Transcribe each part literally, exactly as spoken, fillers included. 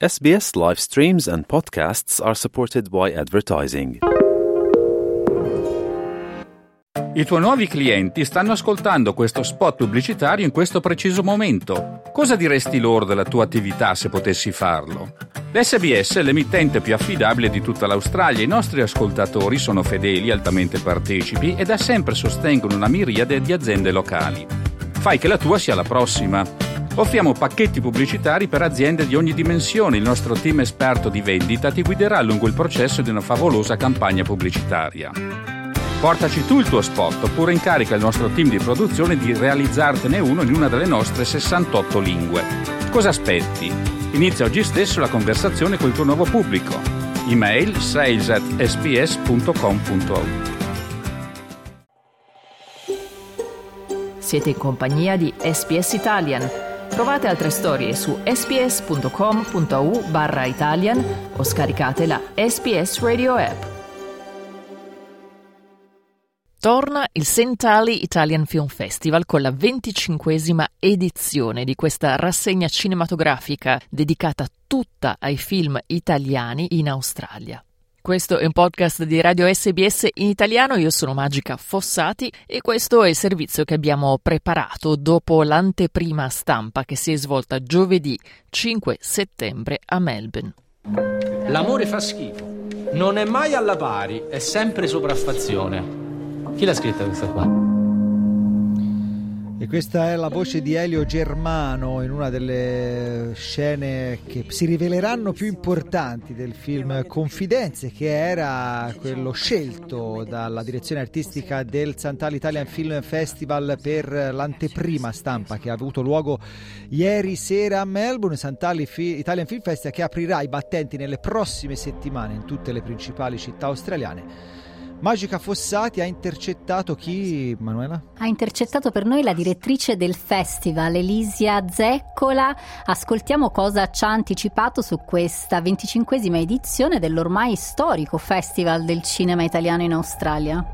S B S live streams and podcasts are supported by advertising. I tuoi nuovi clienti stanno ascoltando questo spot pubblicitario in questo preciso momento. Cosa diresti loro della tua attività se potessi farlo? L'S B S è l'emittente più affidabile di tutta l'Australia. I nostri ascoltatori sono fedeli, altamente partecipi e da sempre sostengono una miriade di aziende locali. Fai che la tua sia la prossima. Offriamo pacchetti pubblicitari per aziende di ogni dimensione. Il nostro team esperto di vendita ti guiderà lungo il processo di una favolosa campagna pubblicitaria. Portaci tu il tuo spot oppure incarica il nostro team di produzione di realizzartene uno in una delle nostre sessantotto lingue. Cosa aspetti? Inizia oggi stesso la conversazione col tuo nuovo pubblico. Email sales at s b s punto com punto a u. Siete in compagnia di S B S Italian. Trovate altre storie su sbs.com.au barra Italian o scaricate la S B S Radio app. Torna il Sentali Italian Film Festival con la venticinquesima edizione di questa rassegna cinematografica dedicata tutta ai film italiani in Australia. Questo è un podcast di Radio S B S in italiano, io sono Magica Fossati e questo è il servizio che abbiamo preparato dopo l'anteprima stampa che si è svolta giovedì cinque settembre a Melbourne. L'amore fa schifo, non è mai alla pari, è sempre sopraffazione. Chi l'ha scritta questa qua? E questa è la voce di Elio Germano in una delle scene che si riveleranno più importanti del film Confidenze, che era quello scelto dalla direzione artistica del Sant'Ali Italian Film Festival per l'anteprima stampa che ha avuto luogo ieri sera a Melbourne. Sant'Ali Italian Film Festival che aprirà i battenti nelle prossime settimane in tutte le principali città australiane. Magica Fossati ha intercettato chi, Manuela? Ha intercettato per noi la direttrice del festival, Elisia Zeccola. Ascoltiamo cosa ci ha anticipato su questa venticinquesima edizione dell'ormai storico Festival del Cinema Italiano in Australia.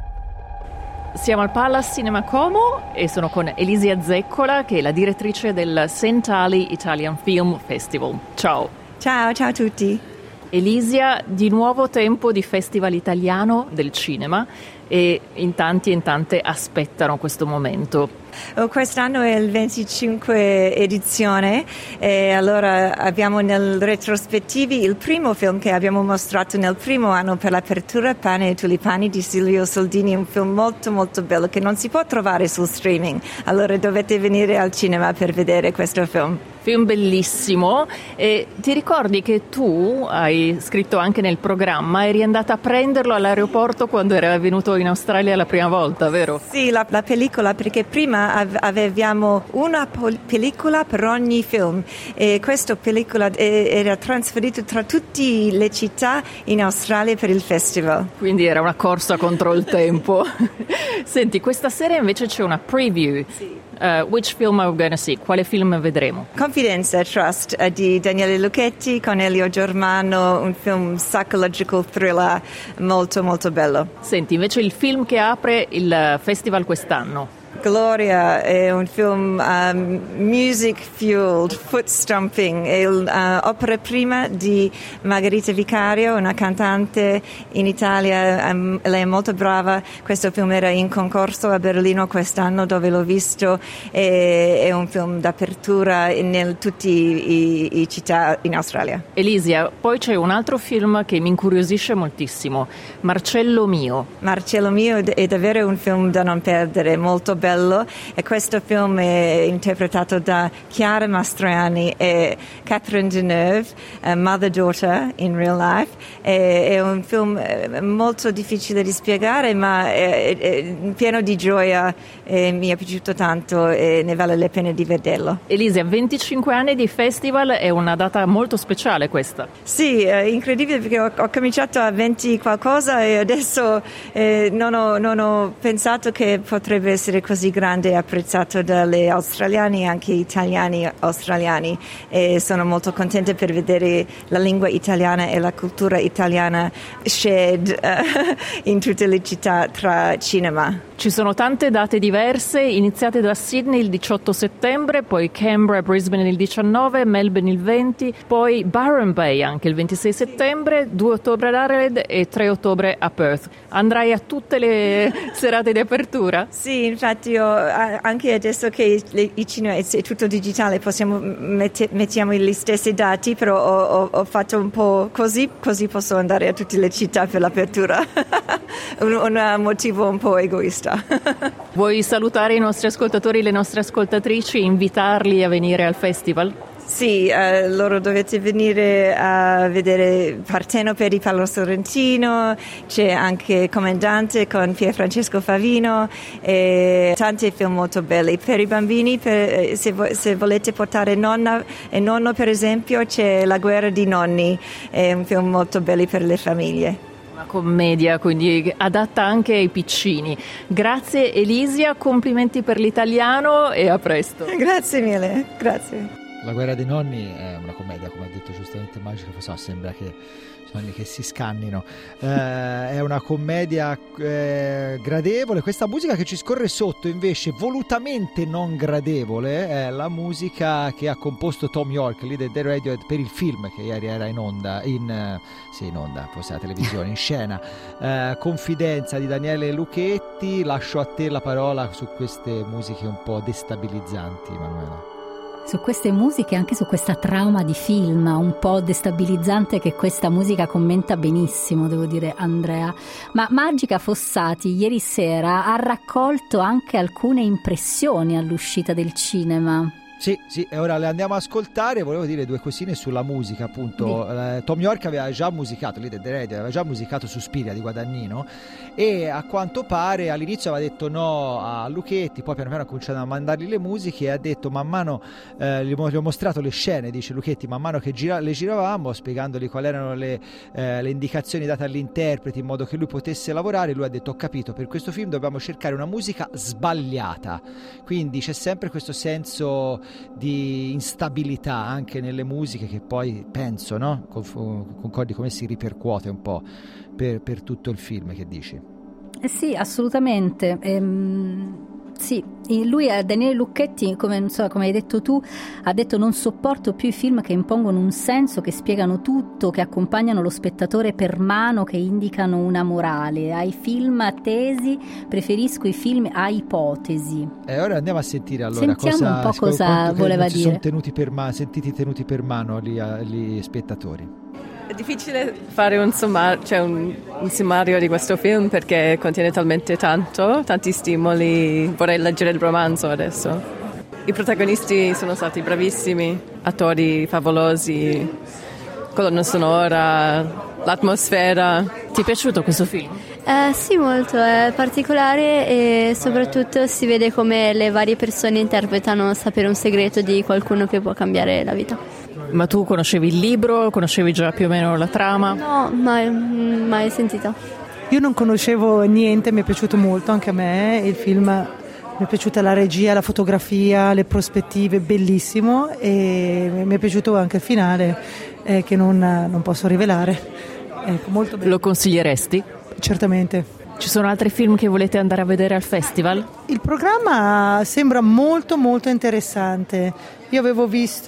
Siamo al Palace Cinema Como e sono con Elisia Zeccola, che è la direttrice del Sentali Italian Film Festival. Ciao. Ciao, ciao a tutti. Elisia, di nuovo tempo di festival italiano del cinema e in tanti e in tante aspettano questo momento. Oh, quest'anno è il venticinque edizione e allora abbiamo nel retrospettivi il primo film che abbiamo mostrato nel primo anno per l'apertura, Pane e Tulipani di Silvio Soldini, un film molto molto bello che non si può trovare sul streaming, allora dovete venire al cinema per vedere questo film. Film bellissimo. E ti ricordi che tu hai scritto anche nel programma, eri andata a prenderlo all'aeroporto quando era venuto in Australia la prima volta, vero? Sì, la, la pellicola, perché prima avevamo una pellicola per ogni film e questa pellicola era trasferita tra tutte le città in Australia per il festival. Quindi era una corsa contro il tempo. Senti, questa sera invece c'è una preview. Sì. Uh, which film are we going to see? Quale film vedremo? Confidenze, Trust uh, di Daniele Lucchetti con Elio Germano, un film psychological thriller molto molto bello. Senti, invece il film che apre il festival quest'anno? Gloria è un film um, music fueled, foot stomping, è l'opera uh, prima di Margherita Vicario, una cantante in Italia, um, lei è molto brava. Questo film era in concorso a Berlino quest'anno dove l'ho visto, e, è un film d'apertura in tutte le città in Australia. Elisia, poi c'è un altro film che mi incuriosisce moltissimo, Marcello Mio. Marcello Mio è davvero un film da non perdere, molto bello. E questo film è interpretato da Chiara Mastroianni e Catherine Deneuve, uh, mother-daughter in real life. È, è un film molto difficile di spiegare, ma è, è pieno di gioia e mi è piaciuto tanto e ne vale la pena di vederlo. Elisa, venticinque anni di festival, è una data molto speciale questa. Sì, è incredibile perché ho, ho cominciato a venti qualcosa e adesso eh, non, ho, non ho pensato che potrebbe essere così grande e apprezzato dalle australiani e anche italiani australiani, e sono molto contenta per vedere la lingua italiana e la cultura italiana shared uh, in tutte le città tra cinema. Ci sono tante date diverse, iniziate da Sydney il diciotto settembre, poi Canberra e Brisbane il diciannove, Melbourne il venti, poi Byron Bay anche il ventisei settembre, due ottobre ad Adelaide e tre ottobre a Perth. Andrai a tutte le serate di apertura? Sì, infatti io anche adesso che le, i cinema è tutto digitale possiamo mette, mettiamo gli stessi dati, però ho, ho, ho fatto un po' così, così posso andare a tutte le città per l'apertura. un, un motivo un po' egoista. Vuoi salutare i nostri ascoltatori e le nostre ascoltatrici, invitarli a venire al festival? Sì, eh, loro dovete venire a vedere Partenope di Paolo Sorrentino, c'è anche Comandante con Pier Francesco Favino e tanti film molto belli. Per i bambini, per, se, vo- se volete portare nonna e nonno per esempio, c'è La guerra di nonni, è un film molto bello per le famiglie. Una commedia, quindi adatta anche ai piccini. Grazie Elisia, complimenti per l'italiano e a presto. Grazie mille, grazie. La guerra dei nonni è una commedia, come ha detto giustamente Magica, so, sembra che sono che si scannino. Eh, è una commedia eh, gradevole. Questa musica che ci scorre sotto invece volutamente non gradevole è la musica che ha composto Tom York, leader dei Radiohead, per il film che ieri era in onda in, sì, in onda, forse la televisione, in scena, eh, Confidenza di Daniele Lucchetti. Lascio a te la parola su queste musiche un po' destabilizzanti, Manuela. Su queste musiche, anche su questa trauma di film un po' destabilizzante che questa musica commenta benissimo, devo dire, Andrea. Ma Magica Fossati ieri sera ha raccolto anche alcune impressioni all'uscita del cinema. Sì, sì, e ora le andiamo a ascoltare. Volevo dire due cosine sulla musica, appunto. Eh, Tom York aveva già musicato, leader dei Radio, aveva già musicato Suspiria di Guadagnino, e a quanto pare all'inizio aveva detto no a Lucchetti, poi piano piano ha cominciato a mandargli le musiche e ha detto man mano, eh, gli, ho, gli ho mostrato le scene, dice Lucchetti, man mano che gira, le giravamo, spiegandogli quali erano le, eh, le indicazioni date agli interpreti in modo che lui potesse lavorare. Lui ha detto ho capito, per questo film dobbiamo cercare una musica sbagliata, quindi c'è sempre questo senso di instabilità anche nelle musiche che poi penso, no? Concordi come si ripercuote un po' per, per tutto il film, che dici? Eh sì, assolutamente. Ehm, sì, lui, Daniele Lucchetti, come, non so, come hai detto tu, ha detto non sopporto più i film che impongono un senso, che spiegano tutto, che accompagnano lo spettatore per mano, che indicano una morale. Ai film a tesi preferisco i film a ipotesi. E ora andiamo a sentire allora. Sentiamo cosa, un po' cosa voleva dire. Si dire. sono tenuti per mano, sentiti tenuti per mano gli, gli spettatori. È difficile fare un, sommar- cioè un, un sommario di questo film perché contiene talmente tanto, tanti stimoli. Vorrei leggere il romanzo adesso. I protagonisti sono stati bravissimi, attori favolosi, colonna sonora, l'atmosfera. Ti è piaciuto questo film? Eh, sì, molto, è particolare e soprattutto si vede come le varie persone interpretano sapere un segreto di qualcuno che può cambiare la vita. Ma tu conoscevi il libro? Conoscevi già più o meno la trama? No, mai, mai sentito. Io non conoscevo niente, mi è piaciuto molto anche a me il film, mi è piaciuta la regia, la fotografia, le prospettive, bellissimo, e mi è piaciuto anche il finale eh, che non, non posso rivelare. Ecco, molto bello. Lo consiglieresti? Certamente. Ci sono altri film che volete andare a vedere al festival? Il programma sembra molto molto interessante. Io avevo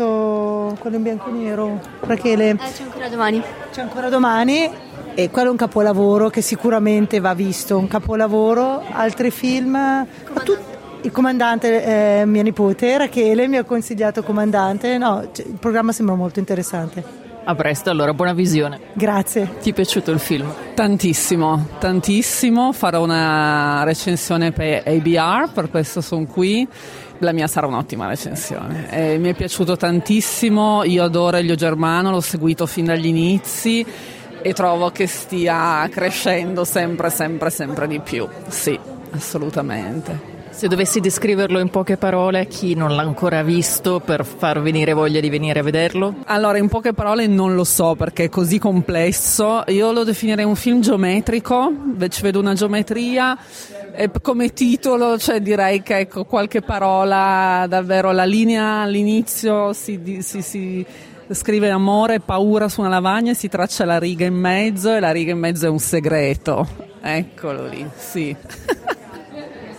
visto quello in bianco e nero, Rachele. Eh, c'è ancora domani. C'è ancora domani, e quello è un capolavoro che sicuramente va visto, un capolavoro. Altri film, tu, il Comandante, eh, mia nipote Rachele mi ha consigliato Comandante. No, cioè, il programma sembra molto interessante. A presto, allora, buona visione. Grazie. Ti è piaciuto il film? Tantissimo, tantissimo. Farò una recensione per A B R, per questo sono qui. La mia sarà un'ottima recensione. E mi è piaciuto tantissimo. Io adoro Elio Germano, l'ho seguito fin dagli inizi e trovo che stia crescendo sempre, sempre, sempre di più. Sì, assolutamente. Se dovessi descriverlo in poche parole a chi non l'ha ancora visto, per far venire voglia di venire a vederlo? Allora, in poche parole non lo so perché è così complesso. Io lo definirei un film geometrico, ci vedo una geometria, e come titolo, cioè direi che ecco, qualche parola, davvero la linea all'inizio si, si, si scrive amore e paura su una lavagna e si traccia la riga in mezzo, e la riga in mezzo è un segreto. Eccolo lì, sì.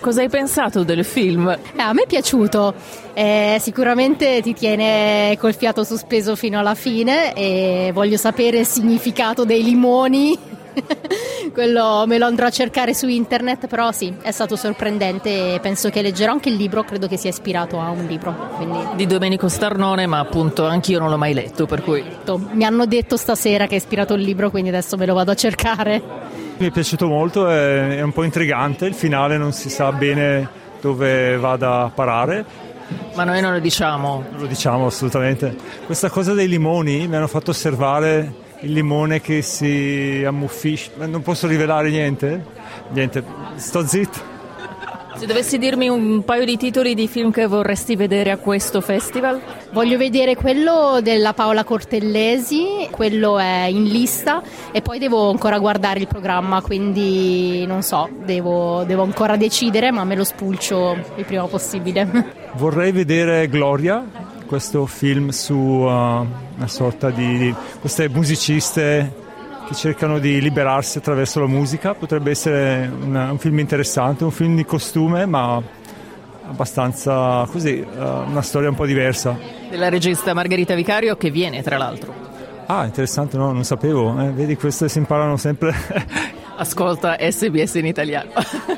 Cosa hai pensato del film? Eh, a me è piaciuto, eh, sicuramente ti tiene col fiato sospeso fino alla fine e voglio sapere il significato dei limoni. Quello me lo andrò a cercare su internet, però sì, è stato sorprendente e penso che leggerò anche il libro, credo che sia ispirato a un libro. Quindi... Di Domenico Starnone, ma appunto anch'io non l'ho mai letto, per cui... Mi hanno detto stasera che è ispirato il libro, quindi adesso me lo vado a cercare. Mi è piaciuto molto, è, è un po' intrigante, il finale non si sa bene dove vada a parare. Ma noi non lo diciamo. Non lo diciamo assolutamente. Questa cosa dei limoni mi hanno fatto osservare il limone che si ammuffisce. Non posso rivelare niente? Niente, sto zitto. Se dovessi dirmi un paio di titoli di film che vorresti vedere a questo festival? Voglio vedere quello della Paola Cortellesi, quello è in lista e poi devo ancora guardare il programma, quindi non so, devo, devo ancora decidere, ma me lo spulcio il prima possibile. Vorrei vedere Gloria, questo film su uh, una sorta di, di queste musiciste che cercano di liberarsi attraverso la musica. Potrebbe essere una, un film interessante, un film di costume ma abbastanza così, uh, una storia un po' diversa. Della regista Margherita Vicario, che viene tra l'altro. Ah, interessante, no, non sapevo, eh, vedi, queste si imparano sempre. Ascolta S B S in italiano.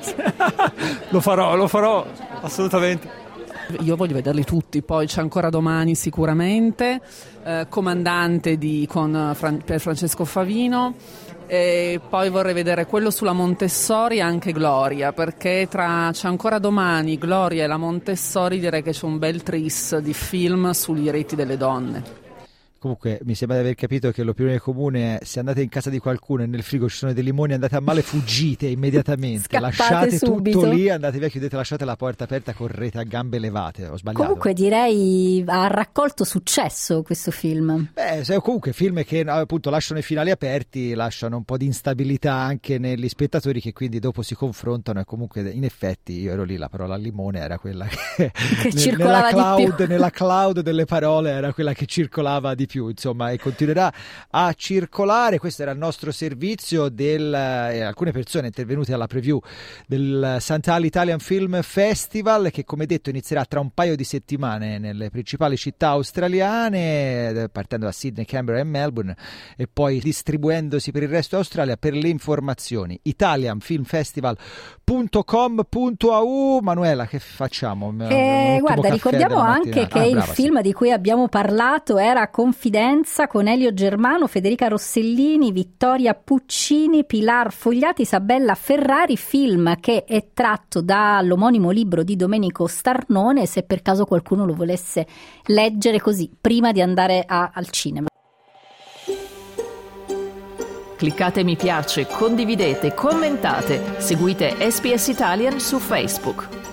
Lo farò, lo farò, assolutamente. Io voglio vederli tutti, poi c'è ancora domani sicuramente, eh, Comandante di, con Fran- per Francesco Favino, e poi vorrei vedere quello sulla Montessori e anche Gloria, perché tra c'è ancora domani Gloria e la Montessori, direi che c'è un bel tris di film sui diritti delle donne. Comunque mi sembra di aver capito che l'opinione comune è: se andate in casa di qualcuno e nel frigo ci sono dei limoni, andate a male, fuggite immediatamente. Scappate lasciate subito. tutto lì, andate via, chiudete, lasciate la porta aperta, correte a gambe levate. Ho sbagliato? Comunque direi ha raccolto successo questo film. Beh, se comunque film che appunto lasciano i finali aperti, lasciano un po' di instabilità anche negli spettatori, che quindi dopo si confrontano, e comunque in effetti io ero lì, la parola limone era quella che, che nel, circolava nella cloud, di più. nella cloud delle parole era quella che circolava di più, insomma, e continuerà a circolare. Questo era il nostro servizio del, eh, alcune persone intervenute alla preview del Sant'Ali Italian Film Festival, che come detto inizierà tra un paio di settimane nelle principali città australiane, partendo da Sydney, Canberra e Melbourne, e poi distribuendosi per il resto d'Australia. Per le informazioni italian film festival punto com punto a u. Manuela, che facciamo? Eh, guarda, ricordiamo anche che ah, il brava, film sì. di cui abbiamo parlato era Confidenza, con Elio Germano, Federica Rossellini, Vittoria Puccini, Pilar Fogliati, Isabella Ferrari, film che è tratto dall'omonimo libro di Domenico Starnone, se per caso qualcuno lo volesse leggere così prima di andare a, al cinema. Cliccate mi piace, condividete, commentate, seguite S B S Italian su Facebook.